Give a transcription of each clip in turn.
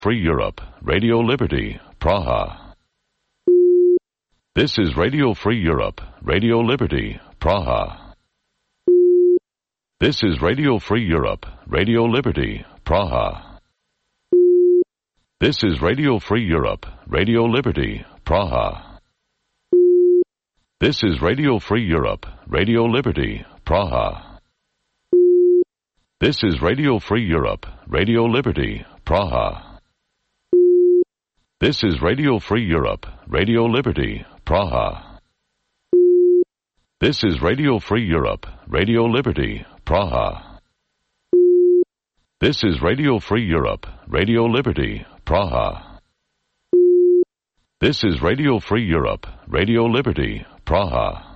Free Europe, Radio Liberty, Praha. This is Radio Free Europe, Radio Liberty, Praha. This is Radio Free Europe, Radio Liberty, Praha. This is Radio Free Europe, Radio Liberty, Praha. This is Radio Free Europe, Radio Liberty, Praha. This is Radio Free Europe, Radio Liberty, Praha. This is Radio Free Europe, Radio Liberty, Praha. This is Radio Free Europe, Radio Liberty, Praha. This is Radio Free Europe, Radio Liberty, Praha. This is Radio Free Europe, Radio Liberty, Praha.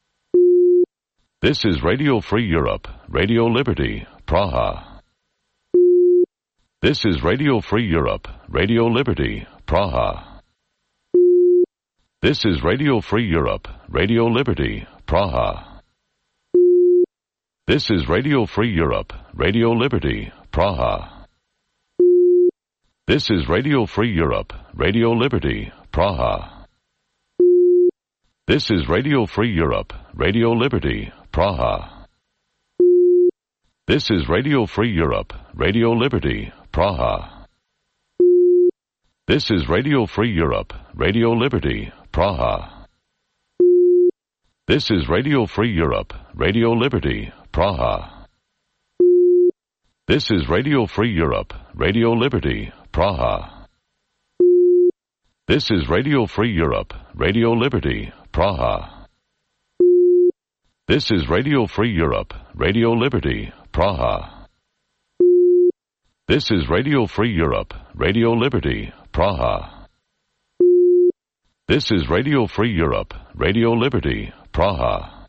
This is Radio Free Europe, Radio Liberty, Praha. This is Radio Free Europe, Radio Liberty, Praha. This is Radio Free Europe, Radio Liberty, Praha. This is Radio Free Europe, Radio Liberty, Praha. This is Radio Free Europe, Radio Liberty, Praha. This is Radio Free Europe, Radio Liberty, Praha. This is Radio Free Europe, Radio Liberty, Praha. This is Radio Free Europe, Radio Liberty, Praha. This is Radio Free Europe, Radio Liberty, Praha. This is Radio Free Europe, Radio Liberty, Praha. This is Radio Free Europe, Radio Liberty, Praha. This is Radio Free Europe, Radio Liberty, Praha. This is Radio Free Europe, Radio Liberty, Praha. This is Radio Free Europe, Radio Liberty, Praha.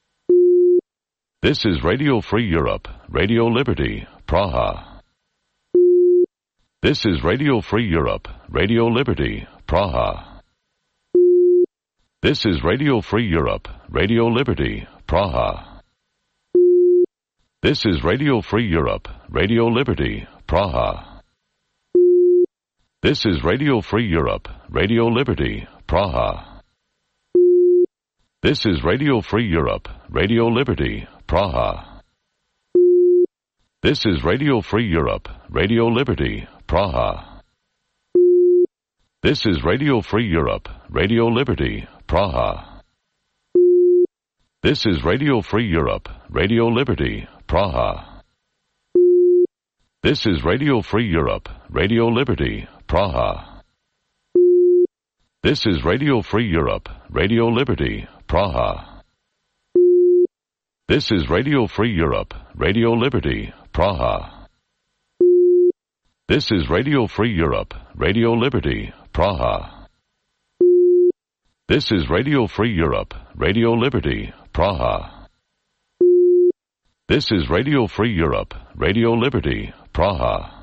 This is Radio Free Europe, Radio Liberty, Praha. This is Radio Free Europe, Radio Liberty, Praha. This is Radio Free Europe, Radio Liberty, Praha. This is Radio Free Europe, Radio Liberty, Praha. This is Radio Free Europe, Radio Liberty, Praha. This is Radio Free Europe, Radio Liberty, Praha. This is Radio Free Europe, Radio Liberty, Praha. This is Radio Free Europe, Radio Liberty, Praha. This is Radio Free Europe, Radio Liberty, Praha. This is Radio Free Europe, Radio Liberty, Praha. This is Radio Free Europe, Radio Liberty, Praha. This is Radio Free Europe, Radio Liberty, Praha. This is Radio Free Europe, Radio Liberty, Praha. This is Radio Free Europe, Radio Liberty, Praha. This is Radio Free Europe, Radio Liberty, Praha.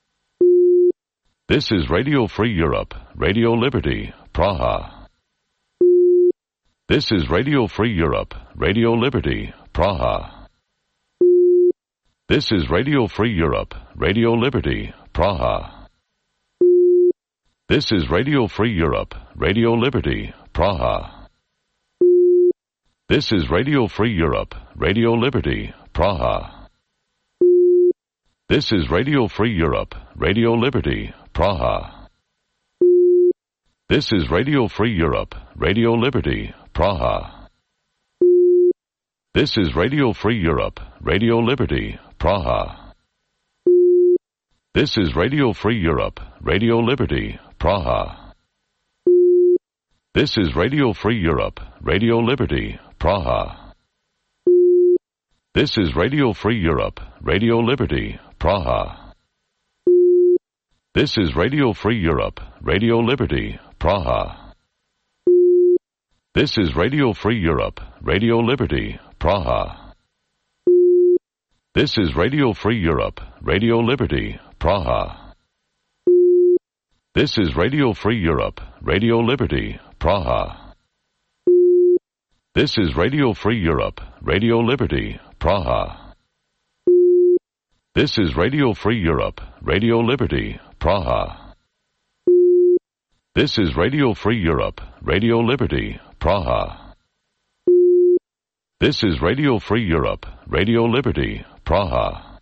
This is Radio Free Europe, Radio Liberty, Praha. This is Radio Free Europe, Radio Liberty, Praha. This is Radio Free Europe, Radio Liberty, Praha. This is Radio Free Europe, Radio Liberty, Praha. This is Radio Free Europe, Radio Liberty, Praha. This is Radio Free Europe, Radio Liberty, Praha. This is Radio Free Europe, Radio Liberty, Praha. This is Radio Free Europe, Radio Liberty, Praha. This is Radio Free Europe, Radio Liberty, Praha. This is Radio Free Europe, Radio Liberty, Praha. This is Radio Free Europe, Radio Liberty, Praha. This is Radio Free Europe, Radio Liberty, Praha. This is Radio Free Europe, Radio Liberty, Praha. This is Radio Free Europe, Radio Liberty, Praha. This is Radio Free Europe, Radio Liberty, Praha. This is Radio Free Europe, Radio Liberty, Praha. This is Radio Free Europe, Radio Liberty, Praha. This is Radio Free Europe, Radio Liberty, Praha. This is Radio Free Europe, Radio Liberty, Praha.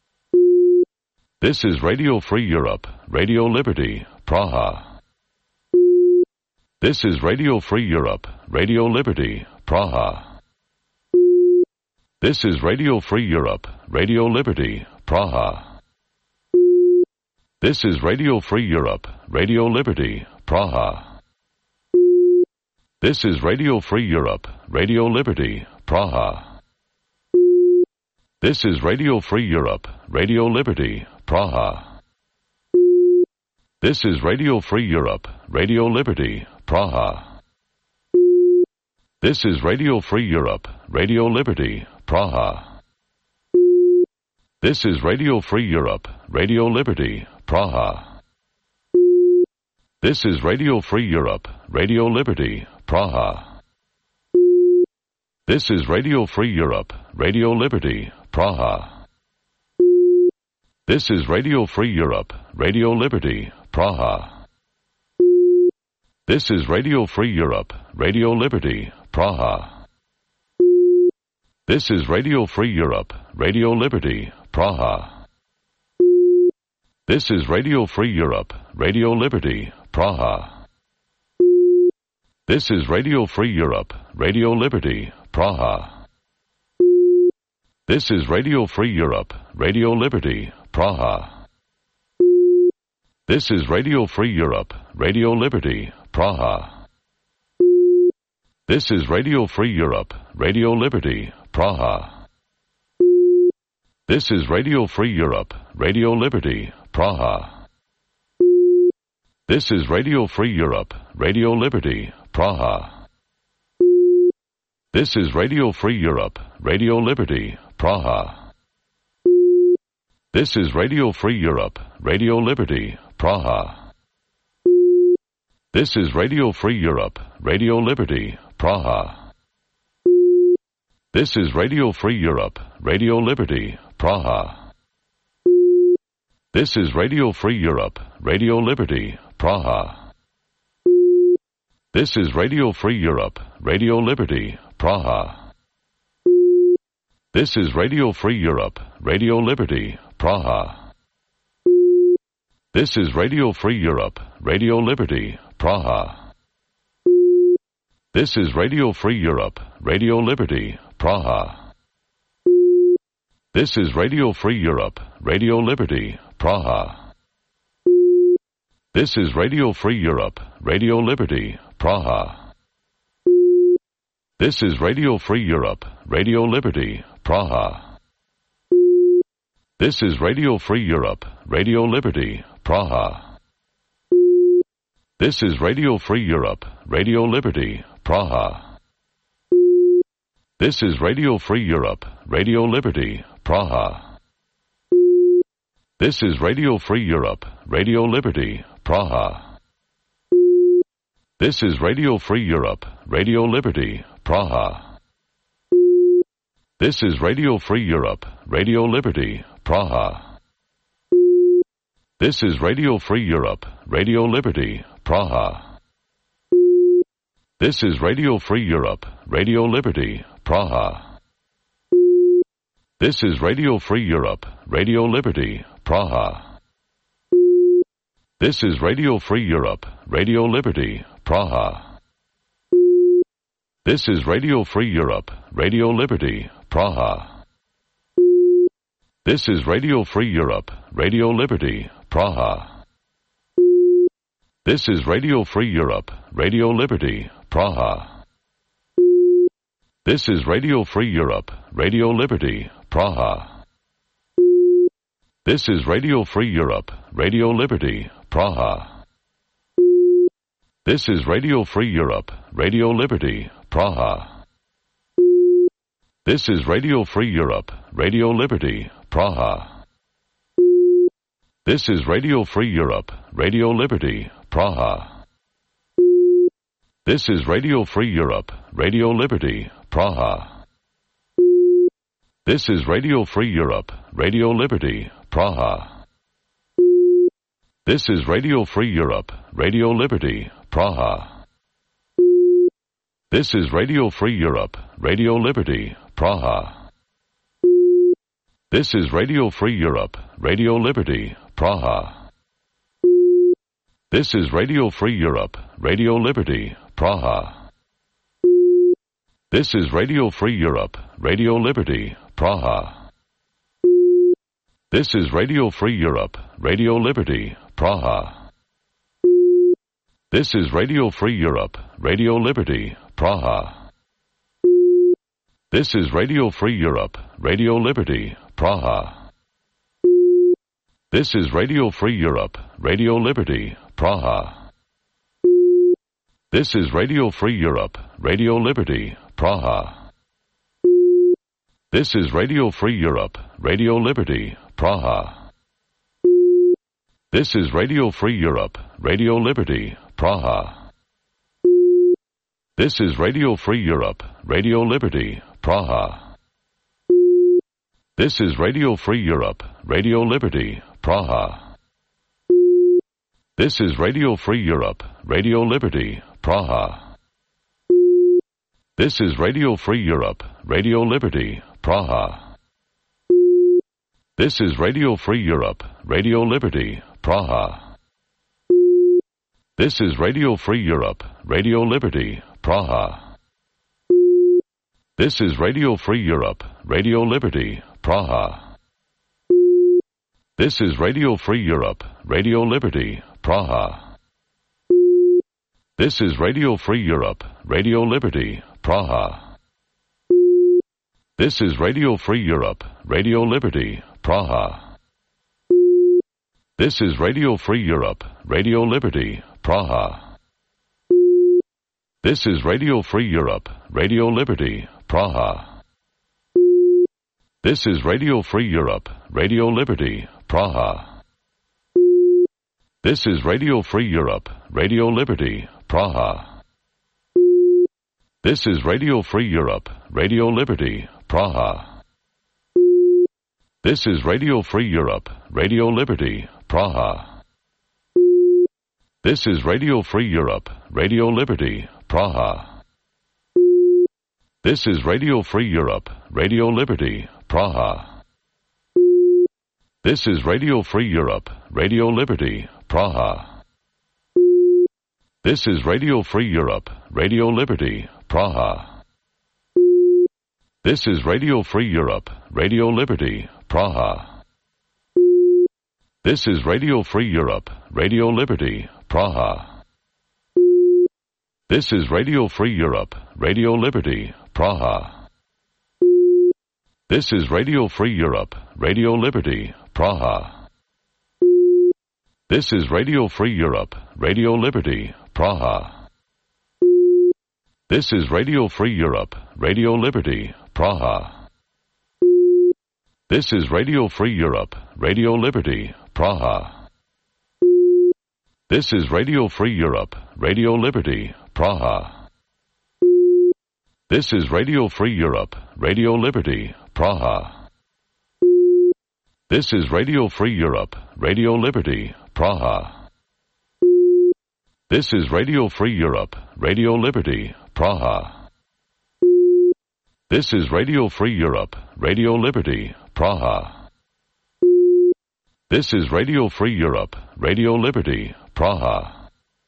This is Radio Free Europe, Radio Liberty, Praha. This is Radio Free Europe, Radio Liberty, Praha. This is Radio Free Europe, Radio Liberty, Praha. This is Radio Free Europe, Radio Liberty, Praha. This is Radio Free Europe, Radio Liberty, Praha. This is Radio Free Europe, Radio Liberty, Praha. This is Radio Free Europe, Radio Liberty, Praha. This is Radio Free Europe, Radio Liberty, Praha. This is Radio Free Europe, Radio Liberty, Praha. This is Radio Free Europe, Radio Liberty, Praha. This is Radio Free Europe, Radio Liberty, Praha. This is Radio Free Europe, Radio Liberty, Praha. This is Radio Free Europe, Radio Liberty, Praha. This is Radio Free Europe, Radio Liberty, Praha. This is Radio Free Europe, Radio Liberty, Praha. This is Radio Free Europe, Radio Liberty, Praha. This is Radio Free Europe, Radio Liberty, Praha. This is Radio Free Europe, Radio Liberty, Praha. This is Radio Free Europe, Radio Liberty, Praha. This is Radio Free Europe, Radio Liberty, Praha. This is Radio Free Europe, Radio Liberty, Praha. This is Radio Free Europe, Radio Liberty, Praha. This is Radio Free Europe, Radio Liberty, Praha. This is Radio Free Europe, Radio Liberty, Praha. This is Radio Free Europe, Radio Liberty, Praha. This is Radio Free Europe, Radio Liberty, Praha. This is Radio Free Europe, Radio Liberty, Praha. This is Radio Free Europe, Radio Liberty, Praha. This is Radio Free Europe, Radio Liberty, Praha. This is Radio Free Europe, Radio Liberty, Praha. This is Radio Free Europe, Radio Liberty, Praha. This is Radio Free Europe, Radio Liberty, Praha. This is Radio Free Europe, Radio Liberty, Praha. This is Radio Free Europe, Radio Liberty, Praha. This is Radio Free Europe, Radio Liberty, Praha. This is Radio Free Europe, Radio Liberty, Praha. This is Radio Free Europe, Radio Liberty, Praha. This is Radio Free Europe, Radio Liberty, Praha. This is Radio Free Europe, Radio Liberty, Praha. This is Radio Free Europe, Radio Liberty, Praha. This is Radio Free Europe, Radio Liberty, Praha. This is Radio Free Europe, Radio Liberty, Praha. This is Radio Free Europe, Radio Liberty, Praha. This is Radio Free Europe, Radio Liberty, Praha. This is Radio Free Europe, Radio Liberty, Praha. This is Radio Free Europe, Radio Liberty, Praha. This is Radio Free Europe, Radio Liberty, Praha. This is Radio Free Europe, Radio Liberty, Praha. This is Radio Free Europe, Radio Liberty, Praha. This is Radio Free Europe, Radio Liberty, Praha. This is Radio Free Europe, Radio Liberty, Praha. This is Radio Free Europe, Radio Liberty, Praha. This is Radio Free Europe, Radio Liberty, Praha. This is Radio Free Europe, Radio Liberty, Praha. This is Radio Free Europe, Radio Liberty, Praha. This is Radio Free Europe, Radio Liberty, Praha. This is Radio Free Europe, Radio Liberty, Praha. This is Radio Free Europe, Radio Liberty, Praha. This is Radio Free Europe, Radio Liberty, Praha. This is Radio Free Europe, Radio Liberty, Praha. This is Radio Free Europe, Radio Liberty, Praha. This is Radio Free Europe, Radio Liberty, Praha. This is Radio Free Europe, Radio Liberty, Praha. This is Radio Free Europe, Radio Liberty, Praha. This is Radio Free Europe, Radio Liberty, Praha. This is Radio Free Europe, Radio Liberty, Praha. This is Radio Free Europe, Radio Liberty, Praha. This is Radio Free Europe, Radio Liberty, Praha. This is Radio Free Europe, Radio Liberty, Praha. This is Radio Free Europe, Radio Liberty, Praha. This is Radio Free Europe, Radio Liberty, Praha. This is Radio Free Europe, Radio Liberty, Praha. This is Radio Free Europe, Radio Liberty, Praha. This is Radio Free Europe, Radio Liberty, Praha. This is Radio Free Europe, Radio Liberty, Praha. This is Radio Free Europe, Radio Liberty, Praha. This is Radio Free Europe, Radio Liberty, Praha. This is Radio Free Europe, Radio Liberty, Praha. This is Radio Free Europe, Radio Liberty, Praha. This is Radio Free Europe, Radio Liberty, Praha. This is Radio Free Europe, Radio Liberty, Praha. This is Radio Free Europe, Radio Liberty, Praha. This is Radio Free Europe, Radio Liberty, Praha. This is Radio Free Europe, Radio Liberty, Praha. This is Radio Free Europe, Radio Liberty, Praha. This is Radio Free Europe, Radio Liberty, Praha. This is Radio Free Europe, Radio Liberty, Praha. This is Radio Free Europe, Radio Liberty, Praha. This is Radio Free Europe, Radio Liberty, Praha. This is Radio Free Europe, Radio Liberty, Praha. This is Radio Free Europe, Radio Liberty, Praha. This is Radio Free Europe, Radio Liberty, Praha. This is Radio Free Europe, Radio Liberty, Praha. This is Radio Free Europe, Radio Liberty, Praha. This is Radio Free Europe, Radio Liberty, Praha. This is Radio Free Europe, Radio Liberty, Praha. This is Radio Free Europe, Radio Liberty, Praha. This is Radio Free Europe, Radio Liberty, Praha.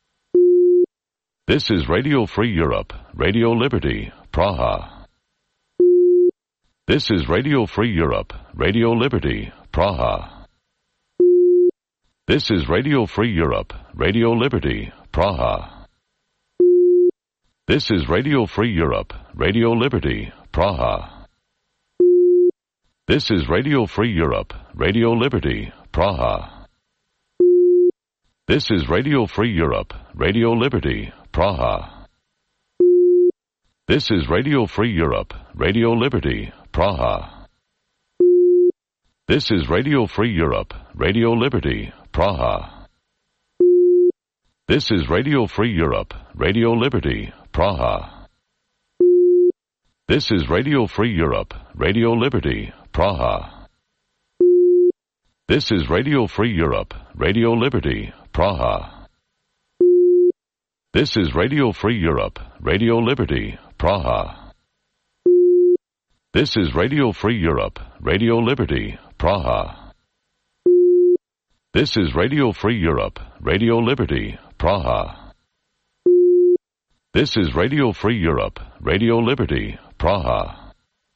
This is Radio Free Europe, Radio Liberty, Praha. This is Radio Free Europe, Radio Liberty, Praha. This is Radio Free Europe, Radio Liberty, Praha. This is Radio Free Europe, Radio Liberty, Praha. This is Radio Free Europe, Radio Liberty, Praha. This is Radio Free Europe, Radio Liberty, Praha. This is Radio Free Europe, Radio Liberty, Praha. This is Radio Free Europe, Radio Liberty, Praha. This is Radio Free Europe, Radio Liberty, Praha. This is Radio Free Europe, Radio Liberty, Praha. This is Radio Free Europe, Radio Liberty, Praha. This is Radio Free Europe, Radio Liberty, Praha. This is Radio Free Europe, Radio Liberty, Praha. This is Radio Free Europe, Radio Liberty, Praha. This is Radio Free Europe, Radio Liberty, Praha.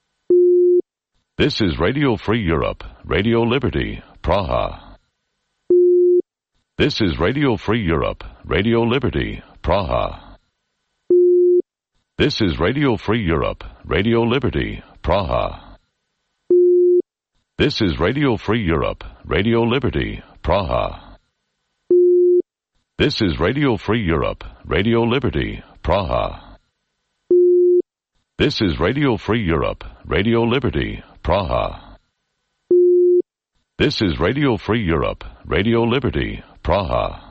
This is Radio Free Europe, Radio Liberty, Praha. This is Radio Free Europe, Radio Liberty, Praha. This is Radio Free Europe, Radio Liberty, Praha. This is Radio Free Europe, Radio Liberty, Praha. This is Radio Free Europe, Radio Liberty, Praha. This is Radio Free Europe, Radio Liberty, Praha. This is Radio Free Europe, Radio Liberty, Praha.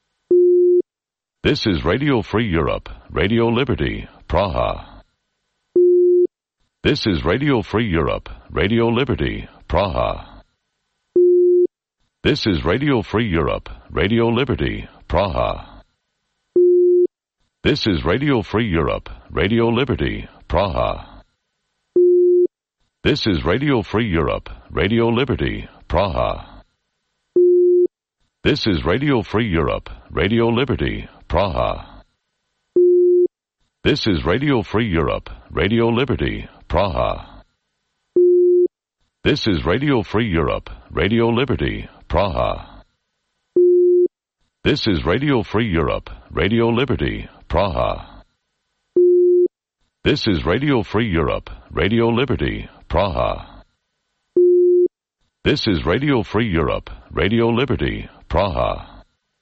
This is Radio Free Europe, Radio Liberty, Praha. This is Radio Free Europe, Radio Liberty, Praha. This is Radio Free Europe, Radio Liberty, Praha. This is Radio Free Europe, Radio Liberty, Praha. This is Radio Free Europe, Radio Liberty, Praha. This is Radio Free Europe, Radio Liberty, Praha. This is Radio Free Europe, Radio Liberty, Praha. This is Radio Free Europe, Radio Liberty, Praha. This is Radio Free Europe, Radio Liberty, Praha. This is Radio Free Europe, Radio Liberty, Praha. This is Radio Free Europe, Radio Liberty, Praha.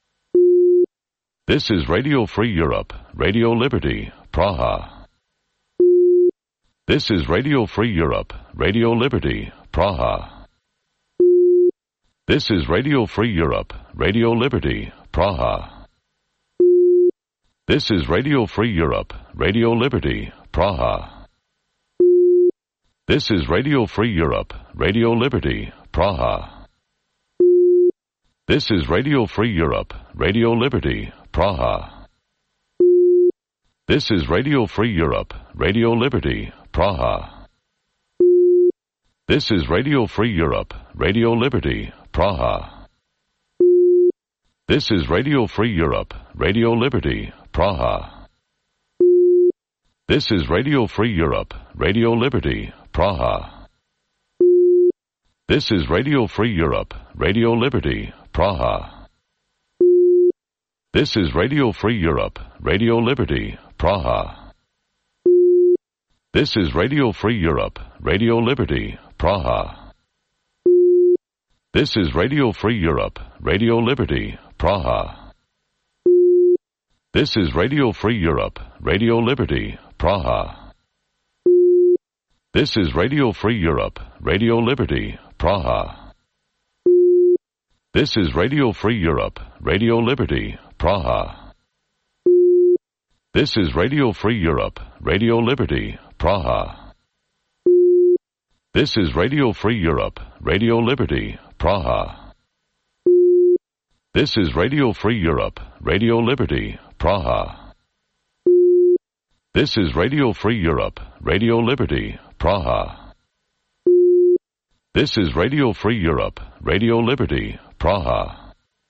This is Radio Free Europe, Radio Liberty, Praha. This is Radio Free Europe, Radio Liberty, Praha. This is Radio Free Europe, Radio Liberty, Praha. This is Radio Free Europe, Radio Liberty, Praha. This is Radio Free Europe, Radio Liberty, Praha. This is Radio Free Europe, Radio Liberty, Praha. This is Radio Free Europe, Radio Liberty, Praha. This is Radio Free Europe, Radio Liberty, Praha. This is Radio Free Europe, Radio Liberty, Praha. This is Radio Free Europe, Radio Liberty, Praha. This is Radio Free Europe, Radio Liberty, Praha. This is Radio Free Europe, Radio Liberty, Praha. This is Radio Free Europe, Radio Liberty, Praha. This is Radio Free Europe, Radio Liberty, Praha. This is Radio Free Europe, Radio Liberty, Praha. This is Radio Free Europe, Radio Liberty, Praha. This is Radio Free Europe, Radio Liberty, Praha. This is Radio Free Europe, Radio Liberty, Praha. This is Radio Free Europe, Radio Liberty, Praha. This is Radio Free Europe, Radio Liberty, Praha. This is Radio Free Europe, Radio Liberty, Praha. This is Radio Free Europe, Radio Liberty, Praha.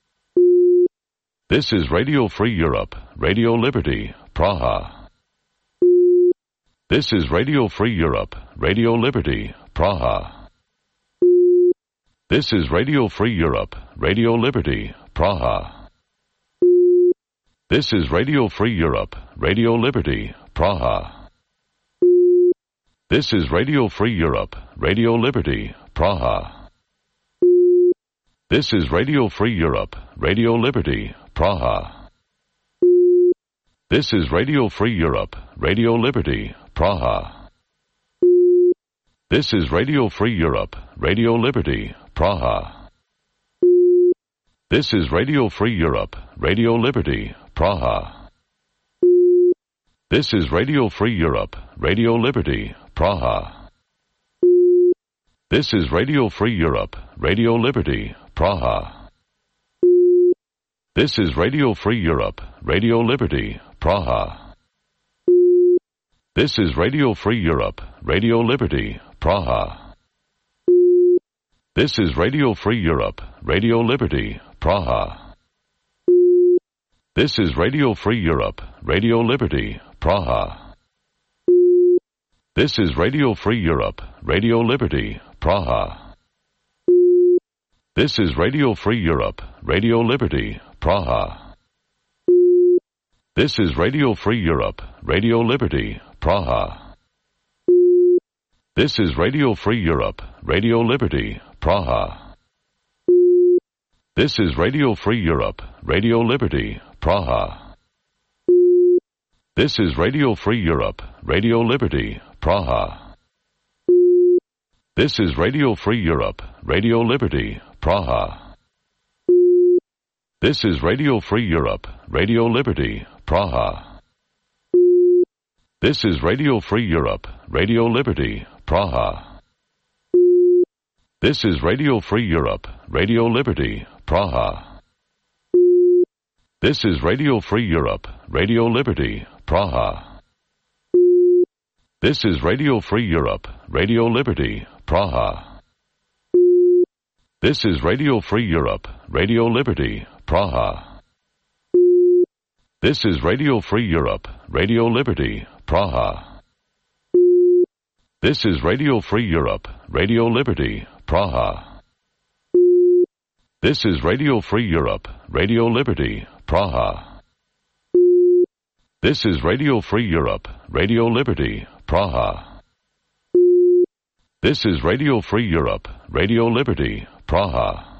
This is Radio Free Europe, Radio Liberty, Praha. This is Radio Free Europe, Radio Liberty, Praha. This is Radio Free Europe, Radio Liberty, Praha. This is Radio Free Europe, Radio Liberty, Praha. This is Radio Free Europe, Radio Liberty, Praha. This is Radio Free Europe, Radio Liberty, Praha. This is Radio Free Europe, Radio Liberty, Praha. This is Radio Free Europe, Radio Liberty, Praha. This is Radio Free Europe, Radio Liberty, Praha. This is Radio Free Europe, Radio Liberty, Praha. This is Radio Free Europe, Radio Liberty, Praha. This is Radio Free Europe, Radio Liberty, Praha. This is Radio Free Europe, Radio Liberty, Praha. This is Radio Free Europe, Radio Liberty, Praha. This is Radio Free Europe, Radio Liberty, Praha. This is Radio Free Europe, Radio Liberty, Praha. This is Radio Free Europe, Radio Liberty, Praha. This is Radio Free Europe, Radio Liberty, Praha. This is Radio Free Europe, Radio Liberty, Praha. This is Radio Free Europe, Radio Liberty, Praha. This is Radio Free Europe, Radio Liberty, Praha. This is Radio Free Europe, Radio Liberty, Praha. This is Radio Free Europe, Radio Liberty, Praha. This is Radio Free Europe, Radio Liberty, Praha. This is Radio Free Europe, Radio Liberty, Praha. This is Radio Free Europe, Radio Liberty, Praha. This is Radio Free Europe, Radio Liberty, Praha. This is Radio Free Europe, Radio Liberty, Praha. This is Radio Free Europe, Radio Liberty, Praha. This is Radio Free Europe, Radio Liberty, Praha. This is Radio Free Europe, Radio Liberty, Praha. This is Radio Free Europe, Radio Liberty, Praha. This is Radio Free Europe, Radio Liberty, Praha.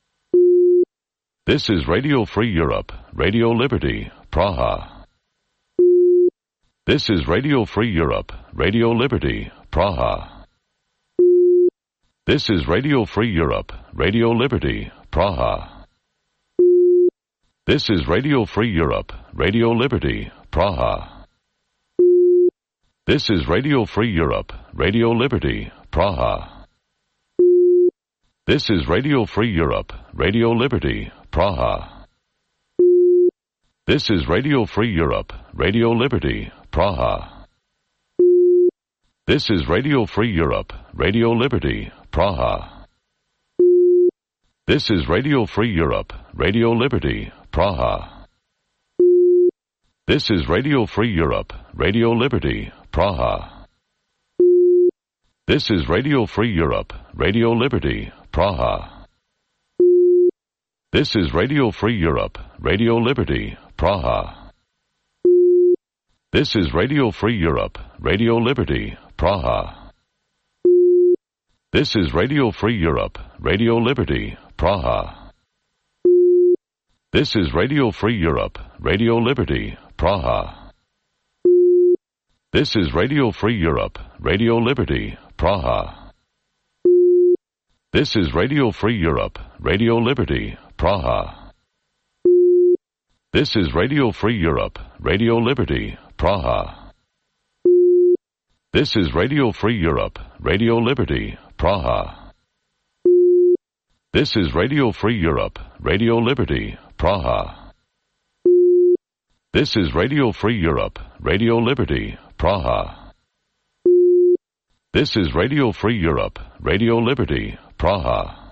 This is Radio Free Europe, Radio Liberty, Praha. This is Radio Free Europe, Radio Liberty, Praha. This is Radio Free Europe, Radio Liberty, Praha. This is Radio Free Europe, Radio Liberty, Praha. This is Radio Free Europe, Radio Liberty, Praha. This is Radio Free Europe, Radio Liberty, Praha. This is Radio Free Europe, Radio Liberty, Praha. This is Radio Free Europe, Radio Liberty, Praha. This is Radio Free Europe, Radio Liberty, Praha. This is Radio Free Europe, Radio Liberty, Praha. This is Radio Free Europe, Radio Liberty, Praha. This is Radio Free Europe, Radio Liberty, Praha. This is Radio Free Europe, Radio Liberty, Praha. This is Radio Free Europe, Radio Liberty, Praha. This is Radio Free Europe, Radio Liberty, Praha. This is Radio Free Europe, Radio Liberty, Praha. This is Radio Free Europe, Radio Liberty, Praha. This is Radio Free Europe, Radio Liberty, Praha. This is Radio Free Europe, Radio Liberty, Praha. This is Radio Free Europe, Radio Liberty, Praha. This is Radio Free Europe, Radio Liberty, Praha. This is Radio Free Europe, Radio Liberty, Praha.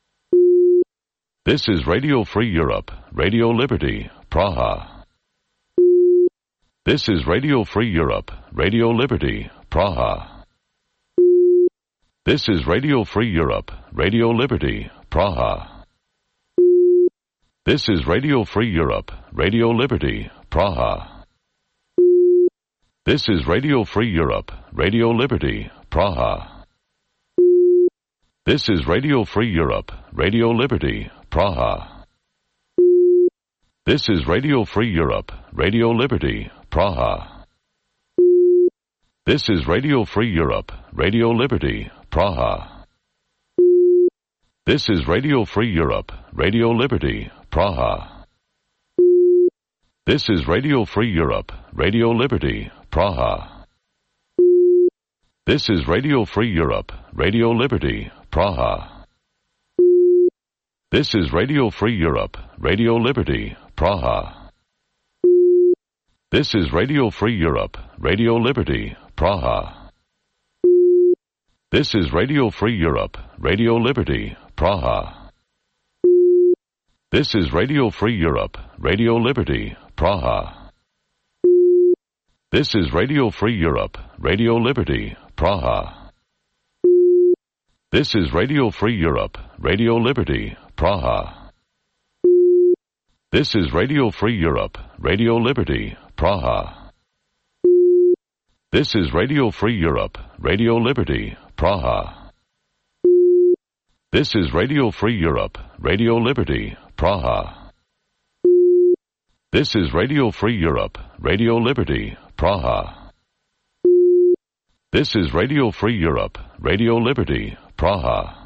This is Radio Free Europe, Radio Liberty, Praha. This is Radio Free Europe, Radio Liberty, Praha. This is Radio Free Europe, Radio Liberty, Praha. This is Radio Free Europe, Radio Liberty, Praha. This is Radio Free Europe, Radio Liberty, Praha. This is Radio Free Europe, Radio Liberty, Praha. This is Radio Free Europe, Radio Liberty, Praha. This is Radio Free Europe, Radio Liberty, Praha. This is Radio Free Europe, Radio Liberty, Praha. This is Radio Free Europe, Radio Liberty, Praha. This is Radio Free Europe, Radio Liberty, Praha. This is Radio Free Europe, Radio Liberty, Praha. This is Radio Free Europe, Radio Liberty, Praha. This is Radio Free Europe, Radio Liberty, Praha. This is Radio Free Europe, Radio Liberty, Praha. This is Radio Free Europe, Radio Liberty, Praha. This is Radio Free Europe, Radio Liberty, Praha. This is Radio Free Europe, Radio Liberty, Praha. This is Radio Free Europe, Radio Liberty, Praha. This is Radio Free Europe, Radio Liberty, Praha. This is Radio Free Europe, Radio Liberty, Praha. This is Radio Free Europe, Radio Liberty, Praha.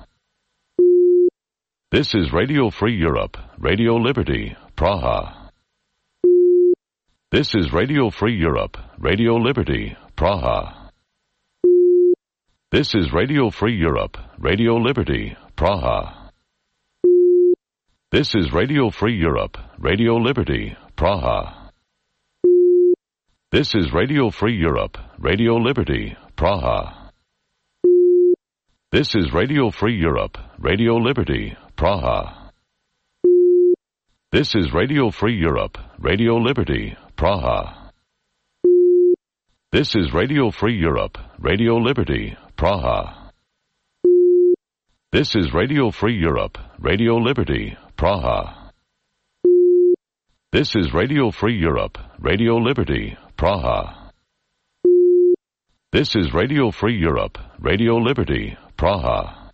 This is Radio Free Europe, Radio Liberty, Praha. This is Radio Free Europe, Radio Liberty, Praha. This is Radio Free Europe, Radio Liberty, Praha. This is Radio Free Europe, Radio Liberty, Praha. This is Radio Free Europe, Radio Liberty, Praha. This is Radio Free Europe, Radio Liberty, Praha. This is Radio Free Europe, Radio Liberty, Praha. This is Radio Free Europe, Radio Liberty, Praha. This is Radio Free Europe, Radio Liberty, Praha. This is Radio Free Europe, Radio Liberty, Praha. This is Radio Free Europe, Radio Liberty, Praha.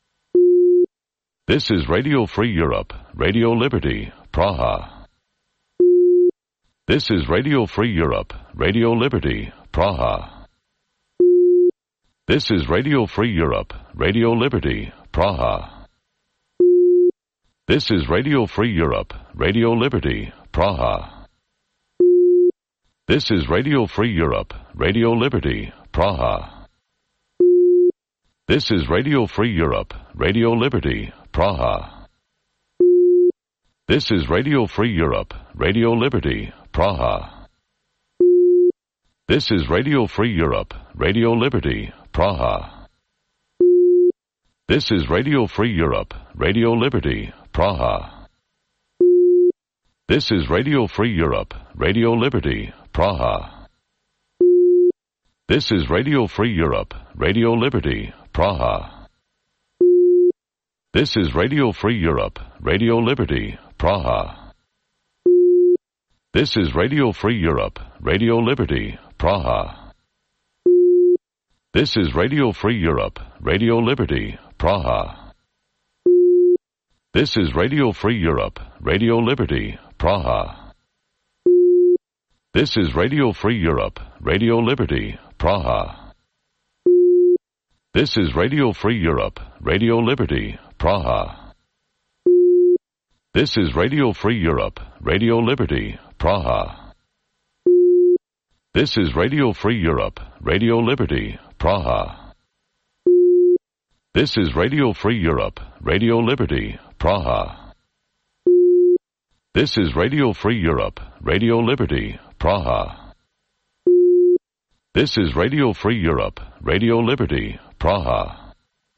This is Radio Free Europe, Radio Liberty, Praha. This is Radio Free Europe, Radio Liberty, Praha. This is Radio Free Europe, Radio Liberty, Praha. This is Radio Free Europe, Radio Liberty, Praha. This is Radio Free Europe, Radio Liberty, Praha. This is Radio Free Europe, Radio Liberty, Praha. This is Radio Free Europe, Radio Liberty, Praha. This is Radio Free Europe, Radio Liberty, Praha. This is Radio Free Europe, Radio Liberty, Praha. This is Radio Free Europe, Radio Liberty, Praha. This is Radio Free Europe, Radio Liberty, Praha. This is Radio Free Europe, Radio Liberty, Praha. This is Radio Free Europe, Radio Liberty, Praha. This is Radio Free Europe, Radio Liberty, Praha. This is Radio Free Europe, Radio Liberty, Praha. This is Radio Free Europe, Radio Liberty, Praha. This is Radio Free Europe, Radio Liberty, Praha. This is Radio Free Europe, Radio Liberty, Praha. This is Radio Free Europe, Radio Liberty, Praha. This is Radio Free Europe, Radio Liberty, Praha. This is Radio Free Europe, Radio Liberty, Praha. This is Radio Free Europe, Radio Liberty, Praha.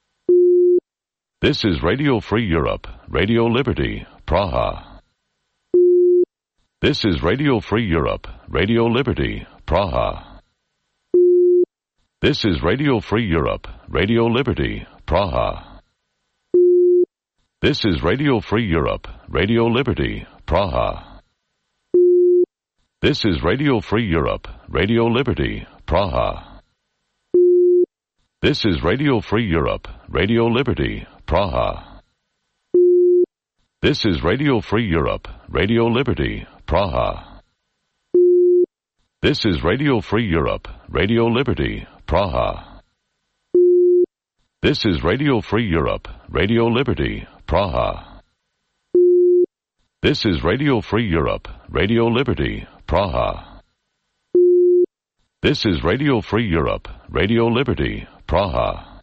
This is Radio Free Europe, Radio Liberty, Praha. This is Radio Free Europe, Radio Liberty, Praha. This is Radio Free Europe, Radio Liberty, Praha. This is Radio Free Europe, Radio Liberty, Praha. This is Radio Free Europe, Radio Liberty, Praha. This is Radio Free Europe, Radio Liberty, Praha. This is Radio Free Europe, Radio Liberty, Praha. This is Radio Free Europe, Radio Liberty, Praha. This is Radio Free Europe, Radio Liberty, Praha. This is Radio Free Europe, Radio Liberty, Praha. This is Radio Free Europe, Radio Liberty, Praha.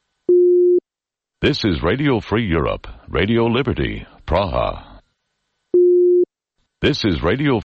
This is Radio Free Europe, Radio Liberty, Praha. This is Radio